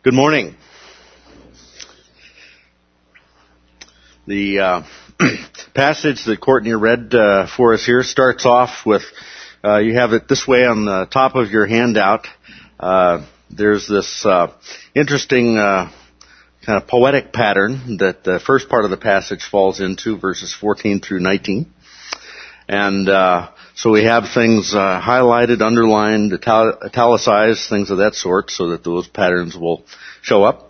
Good morning. The passage that Courtney read for us here starts off with, you have it this way on the top of your handout. There's this interesting kind of poetic pattern that the first part of the passage falls into, verses 14 through 19. And so we have things highlighted, underlined, italicized, things of that sort, so that those patterns will show up.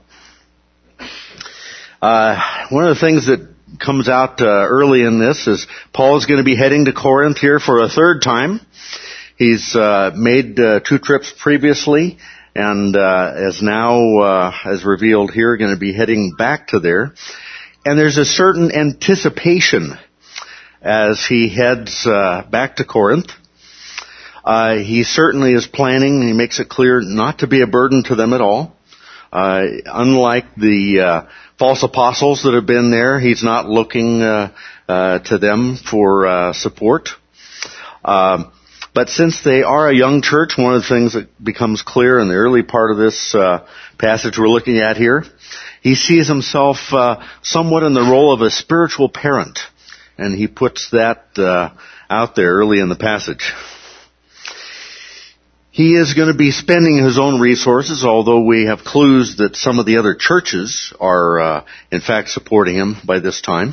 One of the things that comes out early in this is Paul is going to be heading to Corinth here for a third time. He's made 2 trips previously, and is now, as revealed here, going to be heading back to there. And there's a certain anticipation as he heads back to Corinth. He certainly is planning, and he makes it clear, not to be a burden to them at all. Unlike the false apostles that have been there, he's not looking to them for support. But since they are a young church, one of the things that becomes clear in the early part of this passage we're looking at here, he sees himself somewhat in the role of a spiritual parent. And he puts that out there early in the passage. He is going to be spending his own resources, although we have clues that some of the other churches are, in fact, supporting him by this time.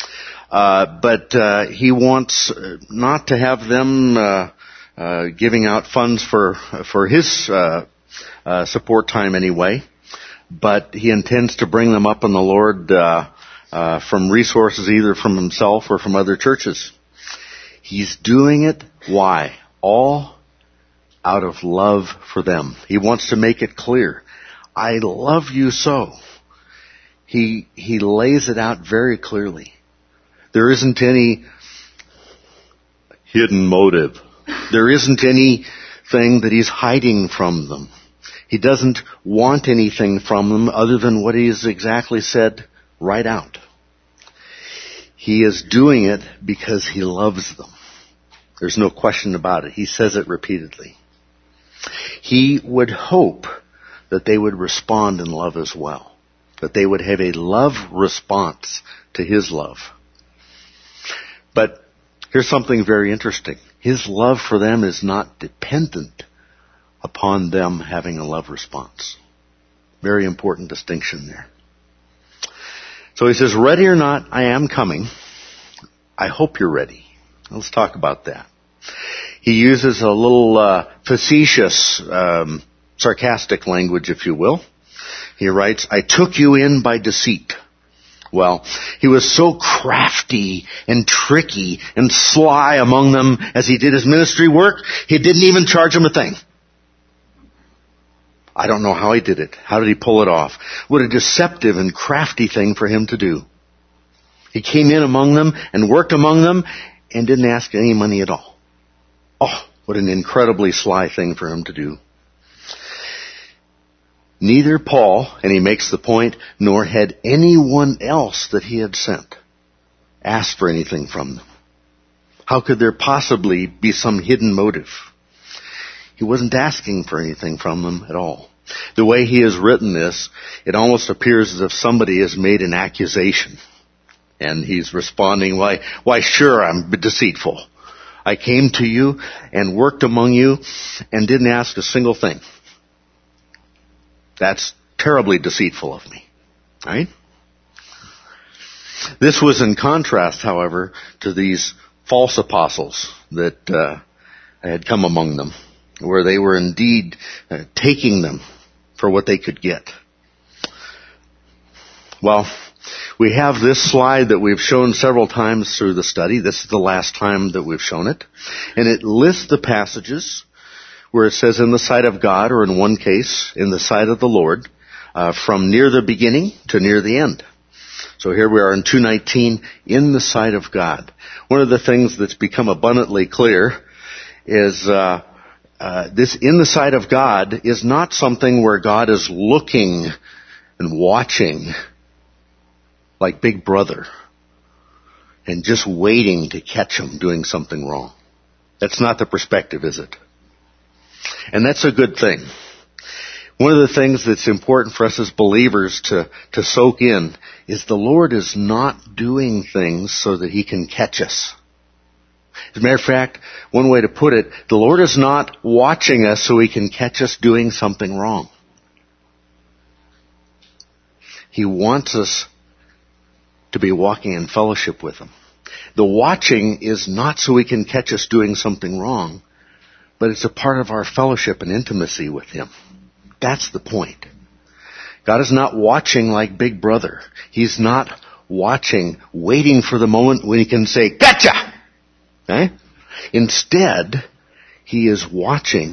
But he wants not to have them giving out funds for his support time anyway, but he intends to bring them up in the Lord from resources either from himself or from other churches. He's doing it, why? All out of love for them. He wants to make it clear, I love you so. He lays it out very clearly. There isn't any hidden motive. There isn't anything that he's hiding from them. He doesn't want anything from them other than what he has exactly said right out. He is doing it because he loves them. There's no question about it. He says it repeatedly. He would hope that they would respond in love as well. That they would have a love response to his love. But here's something very interesting. His love for them is not dependent upon them having a love response. Very important distinction there. So he says, ready or not, I am coming. I hope you're ready. Let's talk about that. He uses a little facetious, sarcastic language, if you will. He writes, I took you in by deceit. Well, he was so crafty and tricky and sly among them as he did his ministry work, he didn't even charge them a thing. I don't know how he did it. How did he pull it off? What a deceptive and crafty thing for him to do. He came in among them and worked among them and didn't ask any money at all. Oh, what an incredibly sly thing for him to do. Neither Paul, and he makes the point, nor had anyone else that he had sent asked for anything from them. How could there possibly be some hidden motive? He wasn't asking for anything from them at all. The way he has written this, it almost appears as if somebody has made an accusation. And he's responding, why sure, I'm deceitful. I came to you and worked among you and didn't ask a single thing. That's terribly deceitful of me. Right? This was in contrast, however, to these false apostles that had come among them, where they were indeed taking them for what they could get. Well, we have this slide that we've shown several times through the study. This is the last time that we've shown it. And it lists the passages where it says in the sight of God, or in one case, in the sight of the Lord, from near the beginning to near the end. So here we are in 2:19, in the sight of God. One of the things that's become abundantly clear is this in the sight of God is not something where God is looking and watching like Big Brother and just waiting to catch him doing something wrong. That's not the perspective, is it? And that's a good thing. One of the things that's important for us as believers to soak in is the Lord is not doing things so that He can catch us. As a matter of fact, one way to put it, the Lord is not watching us so He can catch us doing something wrong. He wants us to be walking in fellowship with Him. The watching is not so He can catch us doing something wrong, but it's a part of our fellowship and intimacy with Him. That's the point. God is not watching like Big Brother. He's not watching, waiting for the moment when He can say, "Gotcha!" Okay? Instead, He is watching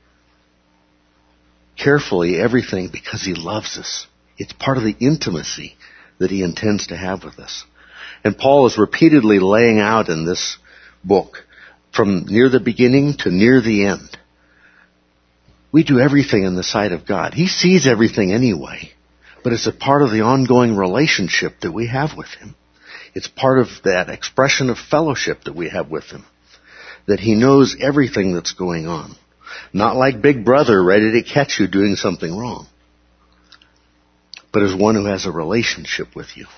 carefully everything because He loves us. It's part of the intimacy that He intends to have with us. And Paul is repeatedly laying out in this book, from near the beginning to near the end, we do everything in the sight of God. He sees everything anyway, but it's a part of the ongoing relationship that we have with Him. It's part of that expression of fellowship that we have with Him, that He knows everything that's going on. Not like Big Brother ready to catch you doing something wrong, but as one who has a relationship with you.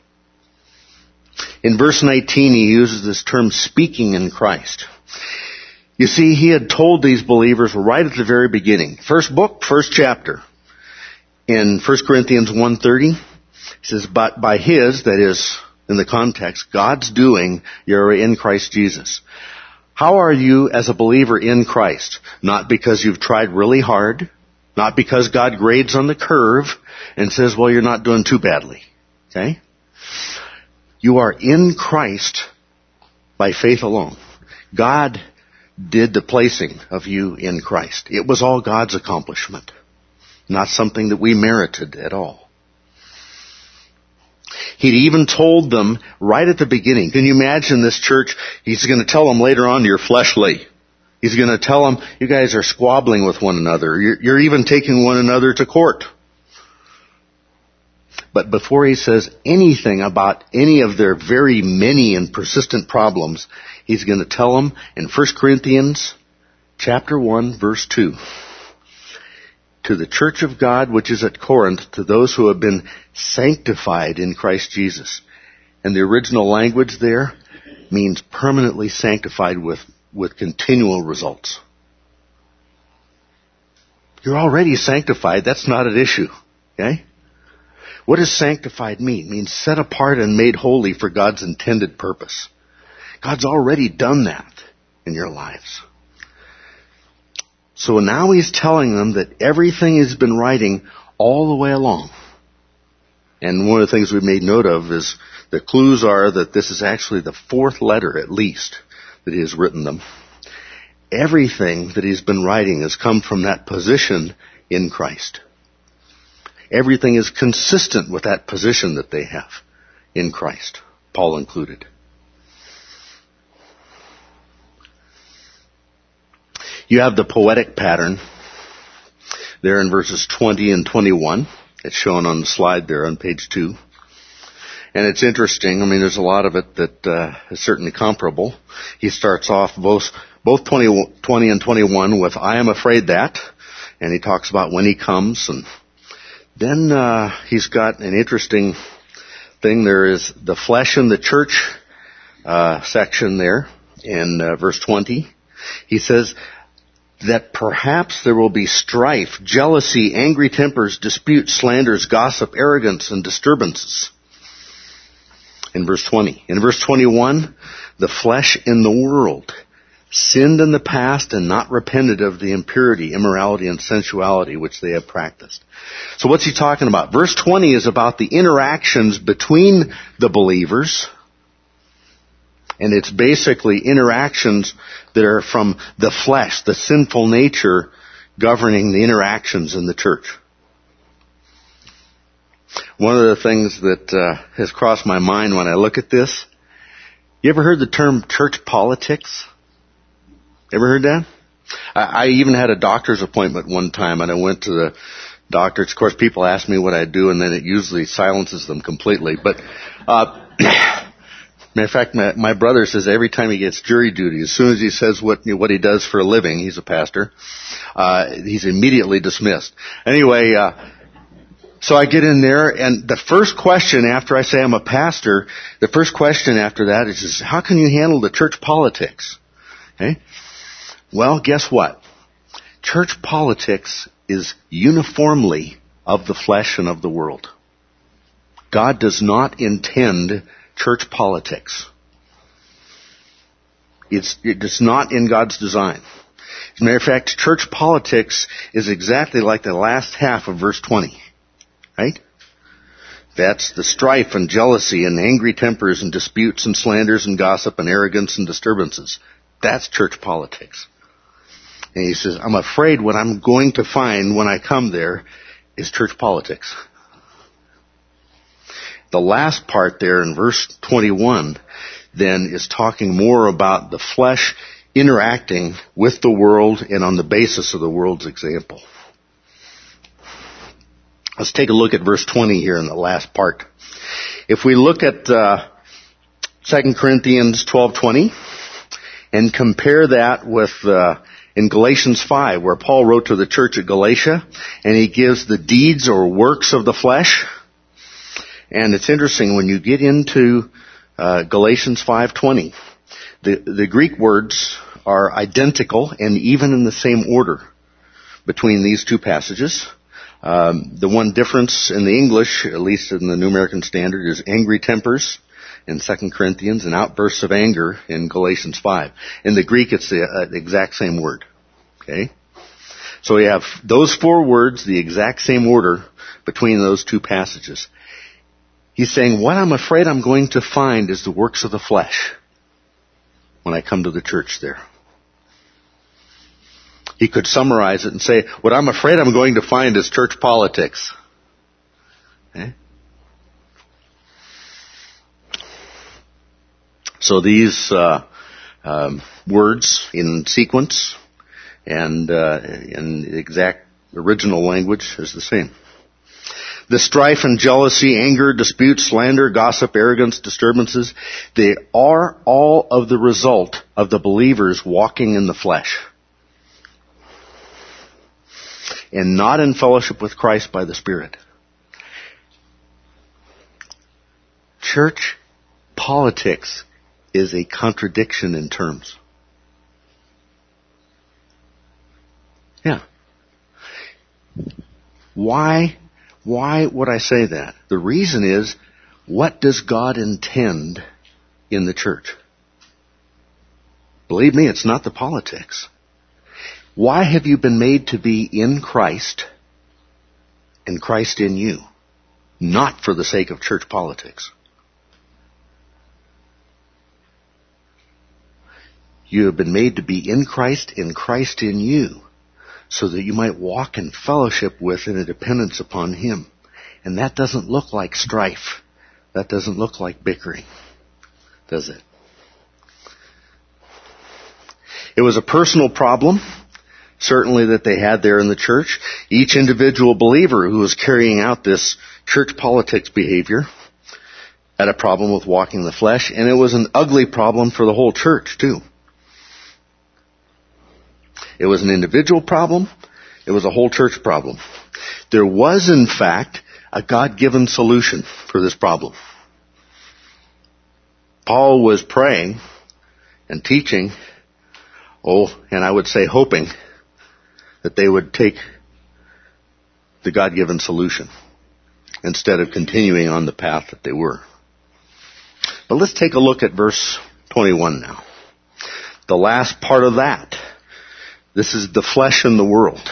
In verse 19, he uses this term, speaking in Christ. You see, he had told these believers right at the very beginning, first book, first chapter, in 1 Corinthians 1:30, he says, "But by His," that is, in the context, God's doing, you're in Christ Jesus. How are you as a believer in Christ? Not because you've tried really hard, not because God grades on the curve and says, well, you're not doing too badly. Okay? You are in Christ by faith alone. God did the placing of you in Christ. It was all God's accomplishment, not something that we merited at all. He'd even told them right at the beginning. Can you imagine this church? He's going to tell them later on, you're fleshly. He's going to tell them, you guys are squabbling with one another. You're even taking one another to court. But before he says anything about any of their very many and persistent problems, he's going to tell them in 1 Corinthians chapter 1, verse 2. To the church of God which is at Corinth, to those who have been sanctified in Christ Jesus. And the original language there means permanently sanctified with continual results. You're already sanctified. That's not an issue. Okay? What does sanctified mean? It means set apart and made holy for God's intended purpose. God's already done that in your lives. So now he's telling them that everything he's been writing all the way along. And one of the things we made note of is the clues are that this is actually the fourth letter at least that he has written them. Everything that he's been writing has come from that position in Christ. Everything is consistent with that position that they have in Christ, Paul included. You have the poetic pattern there in verses 20 and 21. It's shown on the slide there on page 2. And it's interesting. I mean, there's a lot of it that is certainly comparable. He starts off both 20 and 21 with, I am afraid that. And he talks about when he comes. And then he's got an interesting thing. There is the flesh in the church section there in verse 20. He says that perhaps there will be strife, jealousy, angry tempers, disputes, slanders, gossip, arrogance, and disturbances. In verse 20. In verse 21, the flesh in the world sinned in the past and not repented of the impurity, immorality, and sensuality which they have practiced. So what's he talking about? Verse 20 is about the interactions between the believers. And it's basically interactions that are from the flesh, the sinful nature governing the interactions in the church. One of the things that has crossed my mind when I look at this, you ever heard the term church politics? Ever heard that? I even had a doctor's appointment one time, and I went to the doctor. Of course, people ask me what I do, and then it usually silences them completely. But Matter of fact, my brother says every time he gets jury duty, as soon as he says what he does for a living, he's a pastor, he's immediately dismissed. Anyway, so I get in there, and the first question after I say I'm a pastor, the first question after that is just, how can you handle the church politics? Okay? Well, guess what? Church politics is uniformly of the flesh and of the world. God does not intend church politics. It's not in God's design. As a matter of fact, church politics is exactly like the last half of verse 20. Right? That's the strife and jealousy and angry tempers and disputes and slanders and gossip and arrogance and disturbances. That's church politics. And he says, I'm afraid what I'm going to find when I come there is church politics. The last part there in verse 21 then is talking more about the flesh interacting with the world and on the basis of the world's example. Let's take a look at verse 20 here in the last part. If we look at 2 Corinthians 12:20 and compare that with in Galatians 5, where Paul wrote to the church at Galatia, and he gives the deeds or works of the flesh. And it's interesting when you get into Galatians 5:20, the Greek words are identical and even in the same order between these two passages. The one difference in the English, at least in the New American Standard, is angry tempers in 2 Corinthians and outbursts of anger in Galatians 5. In the Greek, it's the exact same word. Okay? So we have those four words, the exact same order between those two passages. He's saying, what I'm afraid I'm going to find is the works of the flesh when I come to the church there. He could summarize it and say, what I'm afraid I'm going to find is church politics. Okay? So these words in sequence and in the exact original language is the same. The strife and jealousy, anger, dispute, slander, gossip, arrogance, disturbances, they are all of the result of the believers walking in the flesh and not in fellowship with Christ by the Spirit. Church politics is a contradiction in terms. Yeah. Why would I say that? The reason is, what does God intend in the church? Believe me, it's not the politics. Why have you been made to be in Christ and Christ in you? Not for the sake of church politics. You have been made to be in Christ and Christ in you, so that you might walk in fellowship with and a dependence upon Him. And that doesn't look like strife. That doesn't look like bickering, does it? It was a personal problem, certainly, that they had there in the church. Each individual believer who was carrying out this church politics behavior had a problem with walking the flesh, and it was an ugly problem for the whole church, too. It was an individual problem. It was a whole church problem. There was, in fact, a God-given solution for this problem. Paul was praying and teaching, and I would say hoping, that they would take the God-given solution instead of continuing on the path that they were. But let's take a look at verse 21 now. The last part of that. This is the flesh and the world.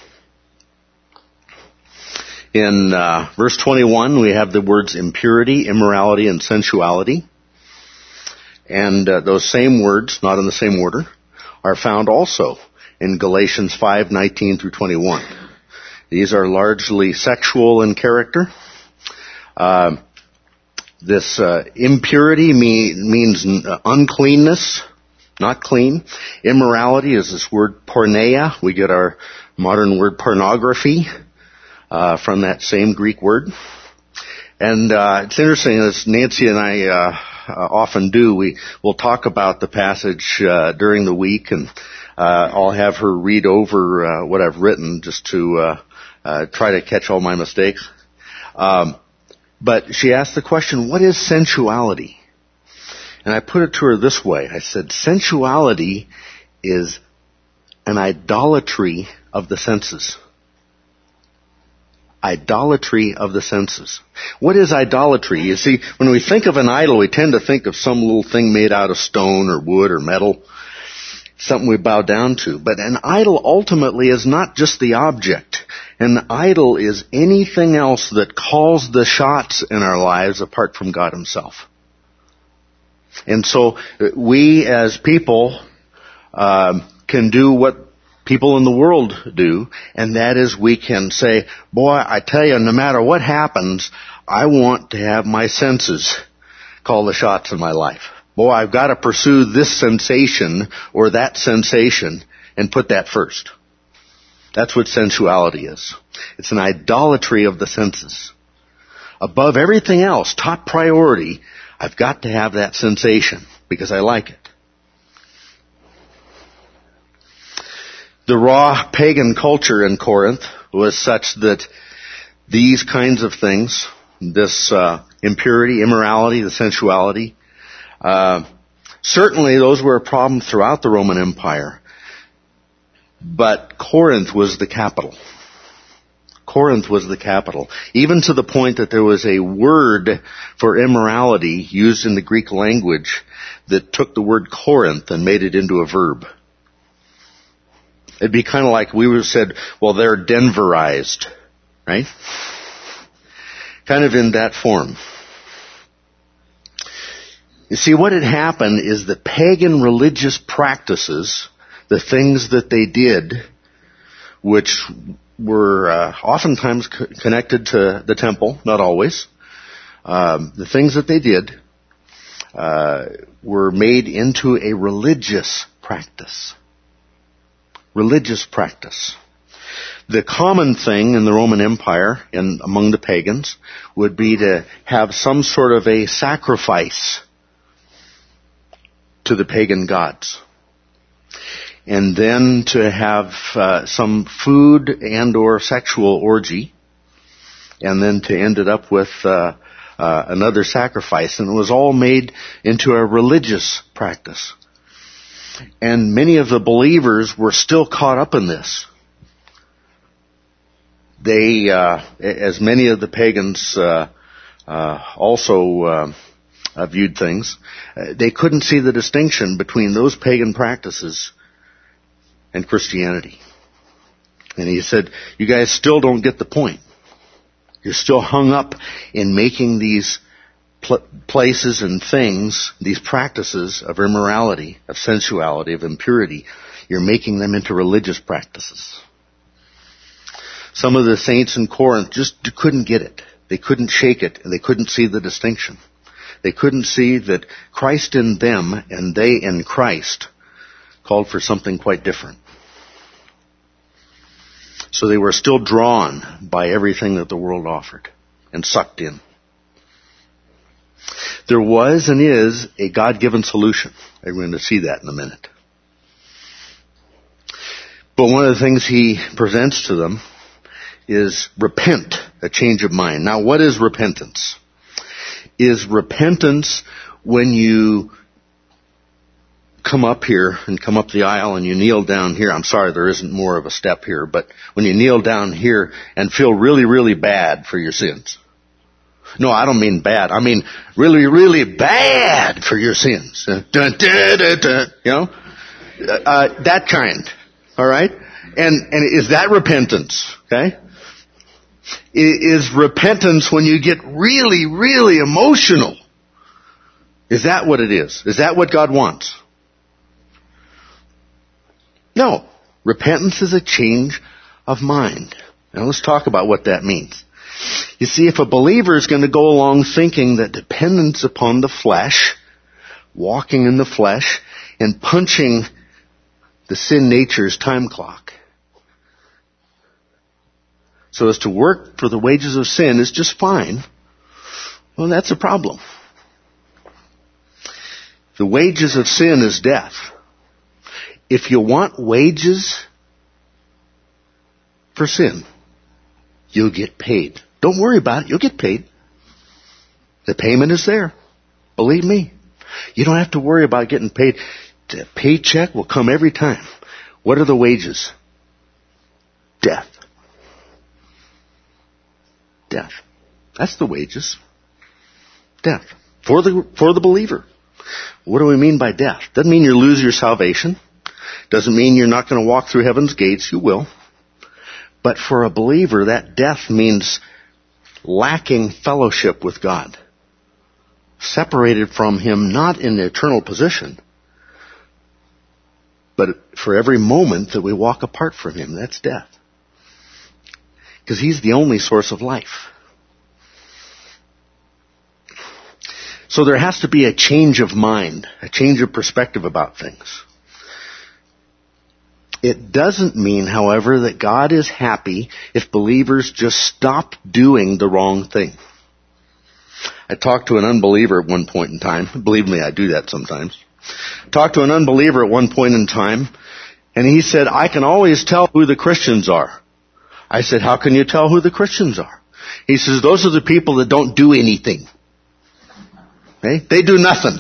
In verse 21, we have the words impurity, immorality, and sensuality. And those same words, not in the same order, are found also in Galatians 5:19 through 21. These are largely sexual in character. This impurity means uncleanness, not clean. Immorality is this word porneia. We get our modern word pornography from that same Greek word. And it's interesting, as Nancy and I often do. We'll talk about the passage during the week, and I'll have her read over what I've written just to try to catch all my mistakes. But she asked the question, what is sensuality? And I put it to her this way. I said, sensuality is an idolatry of the senses. Idolatry of the senses. What is idolatry? You see, when we think of an idol, we tend to think of some little thing made out of stone or wood or metal, something we bow down to. But an idol ultimately is not just the object. An idol is anything else that calls the shots in our lives apart from God Himself. And so we as people can do what people in the world do, and that is we can say, boy, I tell you, no matter what happens, I want to have my senses call the shots in my life. Boy, I've got to pursue this sensation or that sensation and put that first. That's what sensuality is. It's an idolatry of the senses. Above everything else, top priority, I've got to have that sensation because I like it. The raw pagan culture in Corinth was such that these kinds of things, this impurity, immorality, the sensuality, certainly those were a problem throughout the Roman Empire. But Corinth was the capital. Corinth was the capital. Even to the point that there was a word for immorality used in the Greek language that took the word Corinth and made it into a verb. It'd be kind of like we would have said, well, they're Denverized, right? Kind of in that form. You see, what had happened is the pagan religious practices, the things that they did, which were oftentimes connected to the temple, not always, the things that they did were made into a religious practice. Religious practice. The common thing in the Roman Empire and among the pagans would be to have some sort of a sacrifice to the pagan gods. And then to have some food and or sexual orgy. And then to end it up with another sacrifice. And it was all made into a religious practice. And many of the believers were still caught up in this. They, as many of the pagans also viewed things, they couldn't see the distinction between those pagan practices and Christianity. And he said, you guys still don't get the point. You're still hung up in making these places and things, these practices of immorality, of sensuality, of impurity, you're making them into religious practices. Some of the saints in Corinth just couldn't get it. They couldn't shake it, and they couldn't see the distinction. They couldn't see that Christ in them and they in Christ called for something quite different. So they were still drawn by everything that the world offered and sucked in. There was and is a God-given solution. We're going to see that in a minute. But one of the things he presents to them is repent, a change of mind. Now, what is repentance? Is repentance when you come up here and come up the aisle and you kneel down here? I'm sorry, there isn't more of a step here, but when you kneel down here and feel really, really bad for your sins. No, I don't mean bad. I mean really, really bad for your sins. Dun, dun, dun, dun, you know? That kind. Alright? And is that repentance? Okay? Is repentance when you get really, really emotional? Is that what it is? Is that what God wants? No. Repentance is a change of mind. Now let's talk about what that means. You see, if a believer is going to go along thinking that dependence upon the flesh, walking in the flesh, and punching the sin nature's time clock, so as to work for the wages of sin is just fine, well, that's a problem. The wages of sin is death. If you want wages for sin, you'll get paid. Don't worry about it. You'll get paid. The payment is there. Believe me. You don't have to worry about getting paid. The paycheck will come every time. What are the wages? Death. Death. That's the wages. Death. For the believer. What do we mean by death? Doesn't mean you lose your salvation. Doesn't mean you're not going to walk through heaven's gates. You will. But for a believer, that death means lacking fellowship with God. Separated from Him, not in the eternal position, but for every moment that we walk apart from Him, that's death. Because He's the only source of life. So there has to be a change of mind, a change of perspective about things. It doesn't mean, however, that God is happy if believers just stop doing the wrong thing. I talked to an unbeliever at one point in time. Believe me, I do that sometimes. Talked to an unbeliever at one point in time, and he said, I can always tell who the Christians are. I said, how can you tell who the Christians are? He says, those are the people that don't do anything. Okay? They do nothing.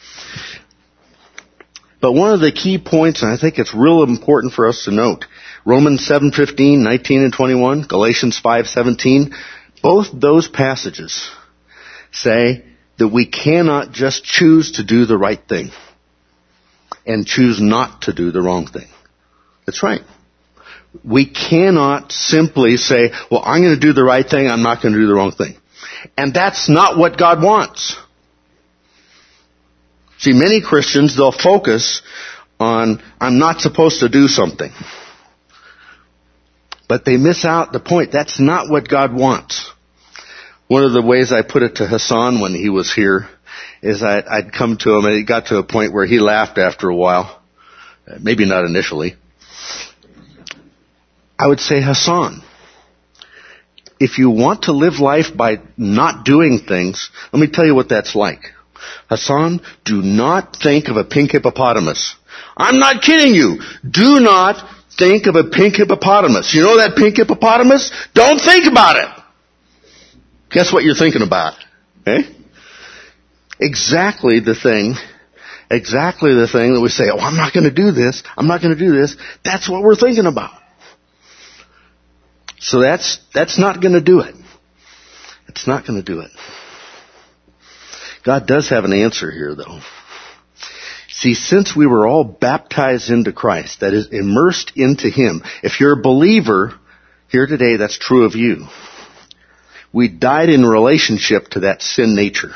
But one of the key points, and I think it's real important for us to note, Romans 7:15, 19 and 21, Galatians 5:17, both those passages say that we cannot just choose to do the right thing and choose not to do the wrong thing. That's right. We cannot simply say, well, I'm going to do the right thing, I'm not going to do the wrong thing. And that's not what God wants. See, many Christians, they'll focus on, I'm not supposed to do something. But they miss out the point. That's not what God wants. One of the ways I put it to Hassan when he was here is I'd come to him, and it got to a point where he laughed after a while. Maybe not initially. I would say, Hassan, if you want to live life by not doing things, let me tell you what that's like. Hassan, do not think of a pink hippopotamus. I'm not kidding you. Do not think of a pink hippopotamus. You know that pink hippopotamus? Don't think about it. Guess what you're thinking about? Eh? Exactly the thing that we say, oh, I'm not going to do this. I'm not going to do this. That's what we're thinking about. So that's not going to do it. It's not going to do it. God does have an answer here, though. See, since we were all baptized into Christ, that is, immersed into Him, if you're a believer here today, that's true of you. We died in relationship to that sin nature.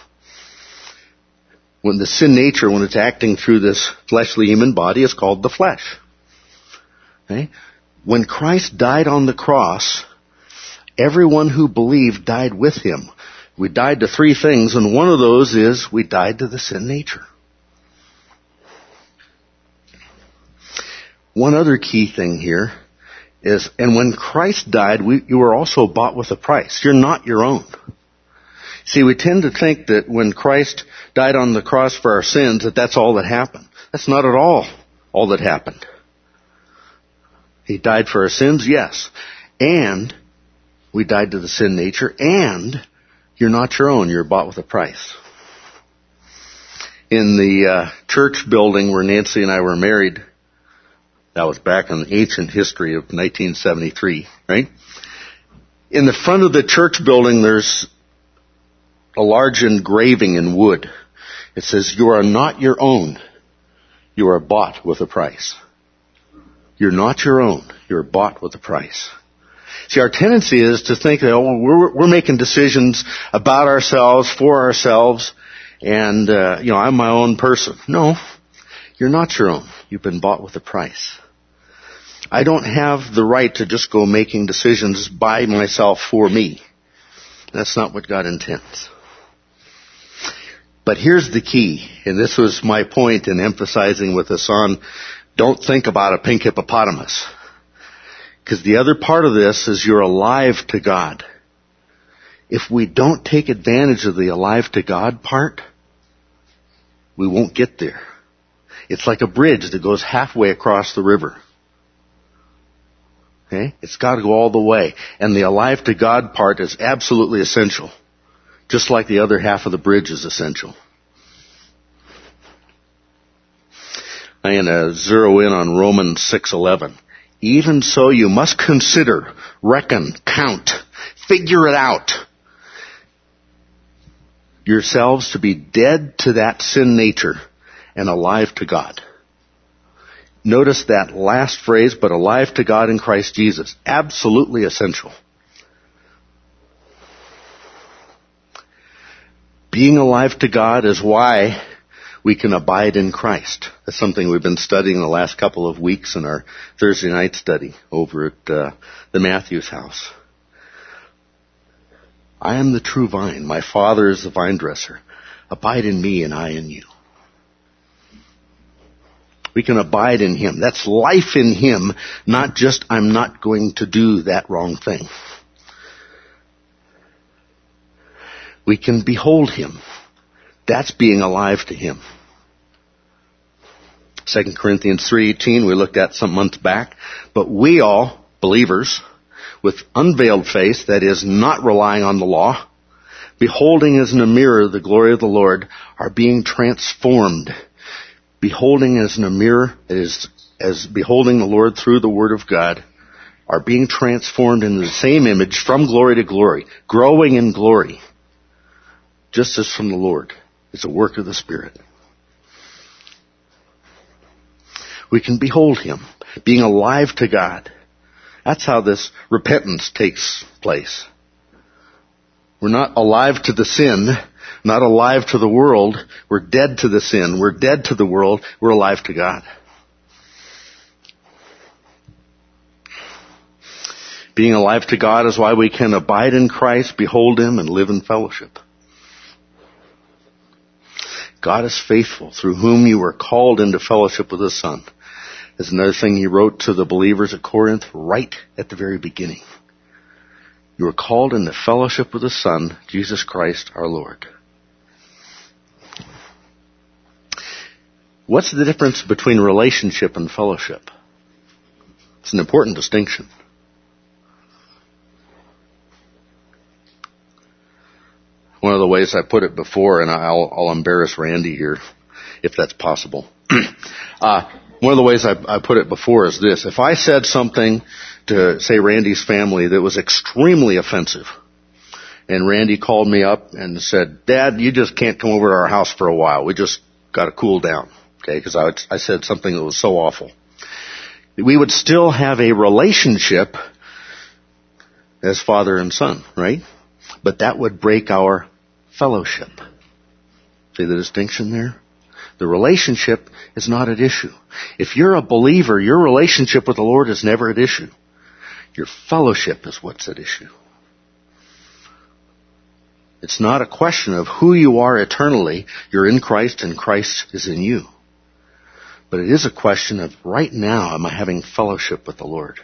When the sin nature, when it's acting through this fleshly human body, is called the flesh. Okay? When Christ died on the cross, everyone who believed died with Him. We died to three things, and one of those is we died to the sin nature. One other key thing here is, and when Christ died, you were also bought with a price. You're not your own. See, we tend to think that when Christ died on the cross for our sins, that's all that happened. That's not at all that happened. He died for our sins, yes. And we died to the sin nature, and you're not your own. You're bought with a price. In the church building where Nancy and I were married, that was back in the ancient history of 1973, right? In the front of the church building, there's a large engraving in wood. It says, you are not your own. You are bought with a price. You're not your own. You're bought with a price. See, our tendency is to think that, we're making decisions about ourselves, for ourselves, and, I'm my own person. No, you're not your own. You've been bought with a price. I don't have the right to just go making decisions by myself for me. That's not what God intends. But here's the key, and this was my point in emphasizing with Hassan, don't think about a pink hippopotamus. Because the other part of this is you're alive to God. If we don't take advantage of the alive to God part, we won't get there. It's like a bridge that goes halfway across the river. Okay? It's got to go all the way. And the alive to God part is absolutely essential. Just like the other half of the bridge is essential. I'm going to zero in on Romans 6:11. Even so you must consider, reckon, count, figure it out. Yourselves to be dead to that sin nature and alive to God. Notice that last phrase, but alive to God in Christ Jesus. Absolutely essential. Being alive to God is why we can abide in Christ. That's something we've been studying the last couple of weeks in our Thursday night study over at the Matthews house. I am the true vine. My Father is the vine dresser. Abide in me and I in you. We can abide in Him. That's life in Him, not just I'm not going to do that wrong thing. We can behold Him. That's being alive to Him. 2 Corinthians 3:18 we looked at some months back. But we all, believers, with unveiled face, that is, not relying on the law, beholding as in a mirror the glory of the Lord, are being transformed. Beholding as in a mirror, that is, as beholding the Lord through the Word of God, are being transformed into the same image from glory to glory, growing in glory, just as from the Lord. It's a work of the Spirit. We can behold Him, being alive to God. That's how this repentance takes place. We're not alive to the sin, not alive to the world. We're dead to the sin. We're dead to the world. We're alive to God. Being alive to God is why we can abide in Christ, behold Him, and live in fellowship. God is faithful, through whom you were called into fellowship with His Son. There's another thing He wrote to the believers at Corinth right at the very beginning. You were called into fellowship with His Son, Jesus Christ our Lord. What's the difference between relationship and fellowship? It's an important distinction. One of the ways I put it before, and I'll embarrass Randy here, if that's possible. One of the ways I put it before is this. If I said something to, say, Randy's family that was extremely offensive, and Randy called me up and said, Dad, you just can't come over to our house for a while. We just got to cool down, okay, because I said something that was so awful. We would still have a relationship as father and son, right? But that would break our fellowship. See the distinction there? The relationship is not at issue. If you're a believer, your relationship with the Lord is never at issue. Your fellowship is what's at issue. It's not a question of who you are eternally. You're in Christ and Christ is in you. But it is a question of right now, am I having fellowship with the Lord?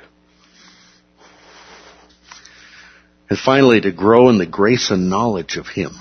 And finally, to grow in the grace and knowledge of Him.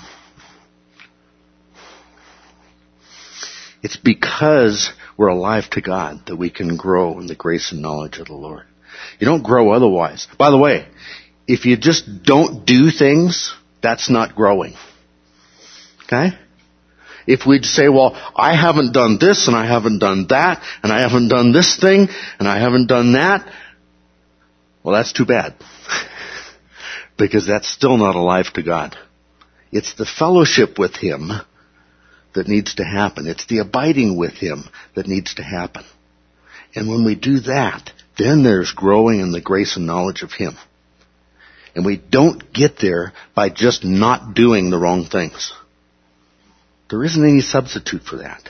It's because we're alive to God that we can grow in the grace and knowledge of the Lord. You don't grow otherwise. By the way, if you just don't do things, that's not growing. Okay? If we'd say, well, I haven't done this and I haven't done that and I haven't done this thing and I haven't done that, well, that's too bad. Because that's still not alive to God. It's the fellowship with Him that needs to happen. It's the abiding with Him that needs to happen. And when we do that, then there's growing in the grace and knowledge of Him. And we don't get there by just not doing the wrong things. There isn't any substitute for that.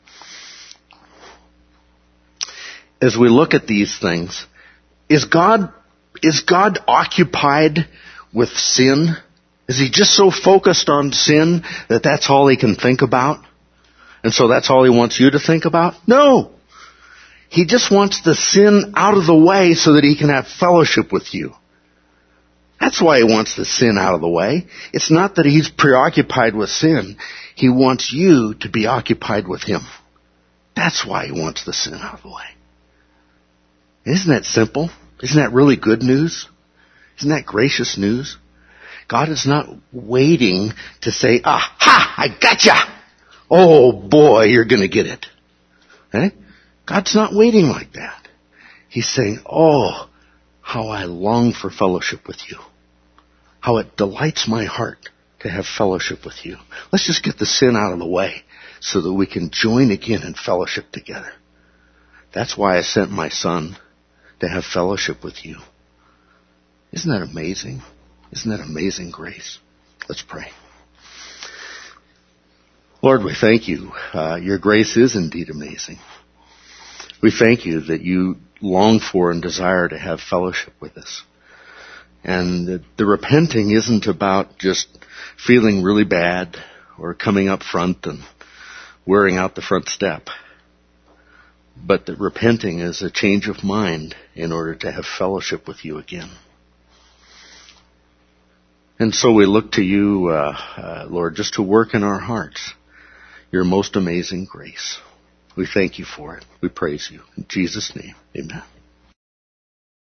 As we look at these things, is God occupied with sin? Is He just so focused on sin that that's all He can think about? And so that's all He wants you to think about? No. He just wants the sin out of the way so that He can have fellowship with you. That's why he wants the sin out of the way. It's not that he's preoccupied with sin. He wants you to be occupied with him. That's why he wants the sin out of the way. Isn't that simple? Isn't that really good news? Isn't that gracious news? God is not waiting to say, aha, I gotcha. Oh boy, you're going to get it. Eh? God's not waiting like that. He's saying, oh, how I long for fellowship with you. How it delights my heart to have fellowship with you. Let's just get the sin out of the way so that we can join again in fellowship together. That's why I sent my son, to have fellowship with you. Isn't that amazing? Isn't that amazing grace? Let's pray. Lord, we thank you. Your grace is indeed amazing. We thank you that you long for and desire to have fellowship with us. And the repenting isn't about just feeling really bad or coming up front and wearing out the front step. But that repenting is a change of mind in order to have fellowship with you again. And so we look to you, Lord, just to work in our hearts your most amazing grace. We thank you for it. We praise you. In Jesus' name, amen.